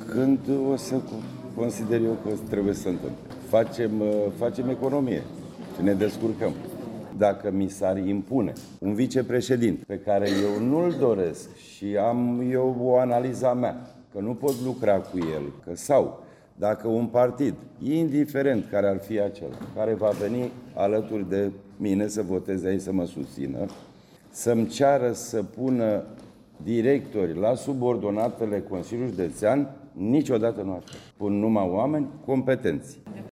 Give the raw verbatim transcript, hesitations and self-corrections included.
Când o să consider eu că trebuie să întâmple. Facem, facem economie și ne descurcăm. Dacă mi s-ar impune un vicepreședinte pe care eu nu-l doresc și am eu o analiză a mea, că nu pot lucra cu el, că sau dacă un partid, indiferent care ar fi acela, care va veni alături de mine să voteze aici, să mă susțină, să-mi ceară să pună directori la subordonatele Consiliului Județean, niciodată nu aș face. Pun numai oameni competenți.